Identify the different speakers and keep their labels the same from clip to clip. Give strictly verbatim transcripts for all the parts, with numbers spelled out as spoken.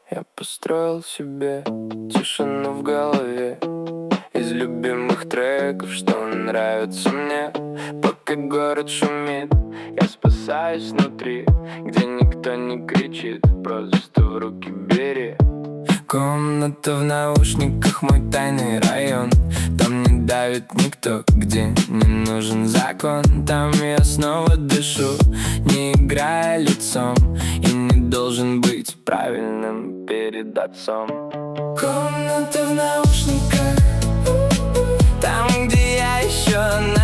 Speaker 1: Я построил себе тишину в голове из любимых треков, что нравятся мне. Пока город шумит, я спасаюсь внутри, где никто не кричит, просто в руки бери. Комната в наушниках, мой тайный район. Там не давит никто, где не нужен закон. Там я снова дышу, не играя лицом, и не должен быть правильным перед отцом. Комната в наушниках, там, где я еще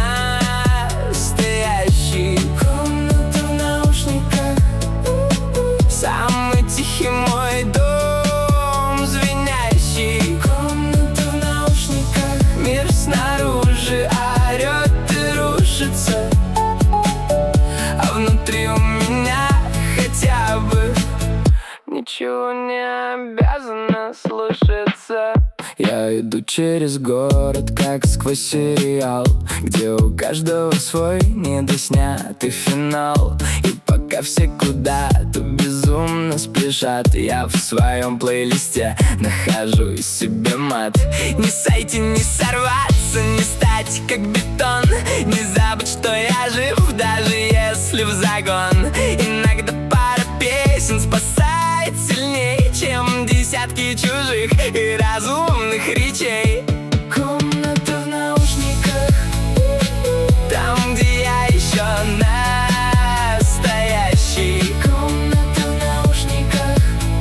Speaker 1: настоящий. Комната в наушниках, самый тихий мой дом звенящий. Комната в наушниках, мир снаружи орет и рушится, а внутри у меня хотя бы ничего не обязано слушаться. Я иду через город, как сквозь сериал, где у каждого свой недоснятый финал. И пока все куда-то безумно спешат, я в своем плейлисте нахожу себе мат. Не сойти, не сорваться, не стать как бетон, не забыть, что я жив, даже если в загон. Иногда пара песен спасает сильнее, чем десятки чужих и разумных речей. Комната в наушниках, там, где я еще настоящий. Комната в наушниках,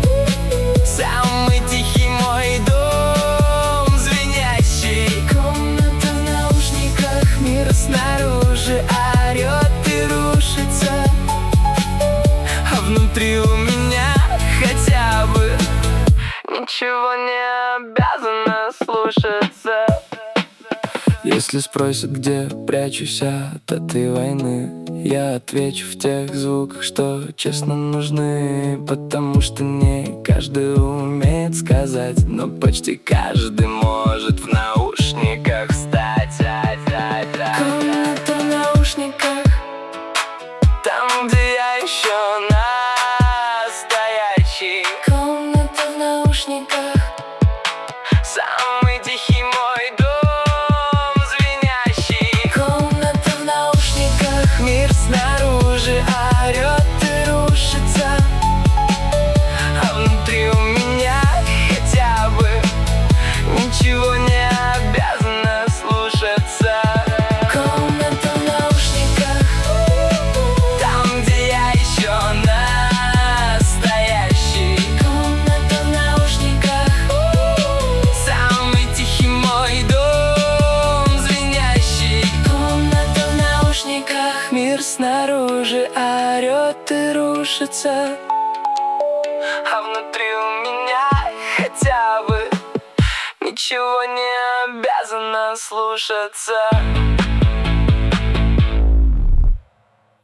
Speaker 1: самый тихий мой дом звенящий. Комната в наушниках, мир снаружи орет и рушится, а внутри у меня хотя бы ничего не обязано слушаться. Если спросят, где прячусь от этой войны, я отвечу в тех звуках, что честно нужны. Потому что не каждый умеет сказать, но почти каждый может в наушниках стать. Комната в наушниках, там, где я еще настоящий. Комната в наушниках, самый тихий мой дом звенящий. Комната в наушниках, мир снаружи орет и рушится, а внутри у меня хотя бы ничего не обязано слушаться. Комната в наушниках, там, где я еще настоящий. Комната в наушниках, самый тихий мой дом звенящий. Комната в наушниках, мир снаружи орет и рушится, а внутри у меня хотя бы ничего не обязано слушаться.